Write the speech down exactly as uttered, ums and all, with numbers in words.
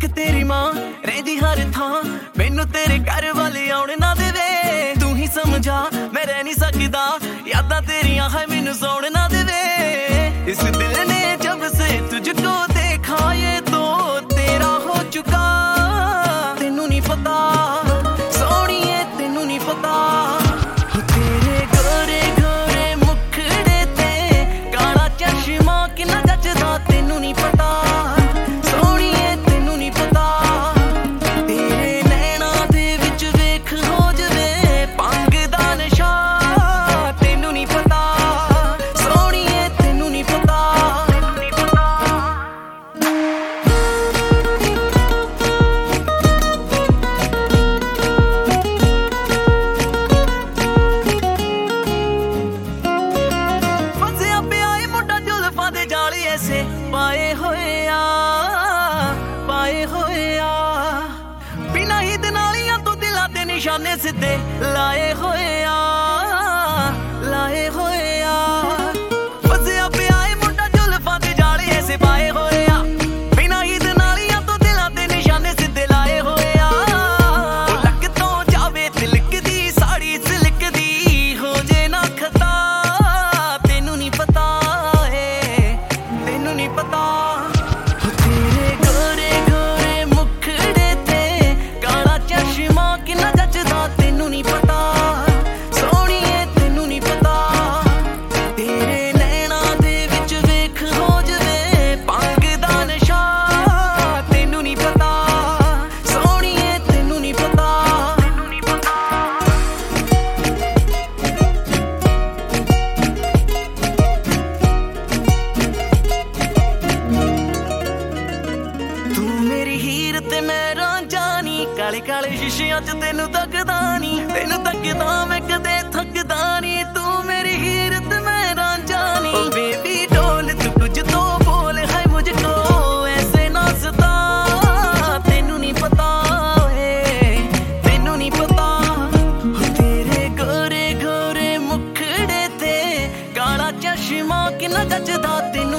ਇੱਕ ਤੇਰੀ ਮਾਂ ਰਹਿੰਦੀ ਹਰ ਥਾਂ, ਮੈਨੂੰ ਤੇਰੇ ਘਰ ਵੱਲ ਆਉਣ ਨਾ ਦੇਵੇ। ਤੂੰ ਹੀ ਸਮਝਾ ਮੈਂ ਰਹਿ ਨਹੀਂ ਸਕਦਾ, ਯਾਦਾਂ ਤੇਰੀਆਂ ਹੈ ਮੈਨੂੰ ਸੌਣ ਨਾ ਦੇਵੇ। ਇਸ ਦਿਲ ਨੇ ਜਬ ਸੇ ਤੁਝਕੋ ਦੇਖਾ ਇਹ तो तेरा हो चुका। ਤੈਨੂੰ ਨਹੀਂ ਪਤਾ ਸੋਹਣੀਏ, ਤੈਨੂੰ ਨਹੀਂ ਪਤਾ ਤੇਰੇ ਗੋਰੇ ਗੋਰੇ ਮੁਖੜੇ ਤੇ ਕਾਲਾ ਚਸ਼ਮਾ ਕਿੰਨਾ ਜੱਚਦਾ। ਤੈਨੂੰ ਨਹੀਂ ਪਤਾ ਸੋਹਣੀਏ, ਤੈਨੂੰ ਨਹੀਂ ਪਤਾ ਤੇਰੇ ਨੈਣਾਂ ਦੇ ਵਿੱਚ ਵੇਖ ਹੋ ਜਵੇ ਭੰਗ ਦਾ ਨਸ਼ਾ। ਤੈਨੂੰ ਨਹੀਂ ਪਤਾ ਸੋਹਣੀਏ, ਤੈਨੂੰ ਨਹੀਂ ਪਤਾ। ਫਸਿਆ ਪਿਆ ਏ ਮੁੰਡਾ ਜ਼ੁਲਫਾਂ ਦੇ ਜਾਲ ਐਸੇ ਪਾਏ ਹੋਏ ਆ, ਪਾਏ ਹੋਏ ਆ ਬਿਨਾਂ ਹੀ ਦਨਾਲੀਆਂ ਤੋਂ ਦਿਲਾਂ ਦੇ ਨਿਸ਼ਾਨੇ ਸਿੱਧੇ ਲਾਏ ਹੋਏ ਆ, ਲਾਏ ਹੋਏ ਆ। ਫਸਿਆ ਪਿਆ ਏ ਮੁੰਡਾ ਜ਼ੁਲਫਾਂ ਦੇ ਜਾਲ ਐਸੇ ਪਾਏ ਹੋਏ ਆ, ਬਿਨਾਂ ਹੀ ਦਨਾਲੀਆਂ ਤੋਂ ਦਿਲਾਂ ਦੇ ਨਿਸ਼ਾਨੇ ਸਿੱਧੇ ਲਾਏ ਹੋਏ ਆ। ਉਹ ਲੱਕ ਤੋਂ ਜਾਵੇ ਤਿਲਕਦੀ ਸਾੜੀ ਸਿਲਕਦੀ ਹੋ ਜੇ ਨਾ ਖਤਾ। ਤੈਨੂੰ ਨਹੀਂ ਪਤਾ ਏ, ਤੈਨੂੰ ਨਹੀਂ ਪਤਾ ਤੇਰੇ ਗੋਰੇ ਗੋਰੇ ਮੁਖੜੇ ਤੇ ਕਾਲਾ ਚਸ਼ਮਾ ਕਿੰਨਾ ਜੱਚਦਾ। ਤੈਨੂੰ ਨਹੀਂ ਪਤਾ ਸੋਹਣੀਏ, ਤੈਨੂੰ ਨਹੀਂ ਪਤਾ ਤੇਰੇ ਨੈਣਾਂ ਦੇ ਵਿੱਚ ਵੇਖ ਹੋ ਜਵੇ ਭੰਗ ਦਾ ਨਸ਼ਾ। ਤੈਨੂੰ ਨਹੀਂ ਪਤਾ ਸੋਹਣੀਏ, ਤੈਨੂੰ ਨਹੀਂ ਪਤਾ, ਤੈਨੂੰ ਨਹੀਂ ਪਤਾ। ਤੂੰ ਮੇਰੀ ਹੀਰ ਤੇ ਮੈਂ ਰਾਂਝਾ ਨੀ, ਕਾਲੇ ਕਾਲੇ ਸ਼ੀਸ਼ਿਆਂ 'ਚ ਤੈਨੂੰ ਤੱਕਦਾ ਨੀ, ਤੈਨੂੰ ਤੱਕਦਾ ਮੈਂ ਕਦੇ ਥੱਕਦਾ ਨੀ। ਤੂੰ ਮੇਰੀ ਹੀਰ ਤੇ ਮੈਂ ਰਾਂਝਾ ਨੀ। ਓ ਬੇਬੀ ਡੋਲ ਤੂੰ ਕੁਝ तो बोल है मुझको ऐसे ना सता। ਤੈਨੂੰ ਨਹੀਂ ਪਤਾ ਏ, ਤੈਨੂੰ ਨਹੀਂ ਪਤਾ ਤੇਰੇ ਗੋਰੇ ਗੋਰੇ ਮੁਖੜੇ ਤੇ ਕਾਲਾ ਚਸ਼ਮਾ ਕਿੰਨਾ ਜੱਚਦਾ। ਤੈਨੂੰ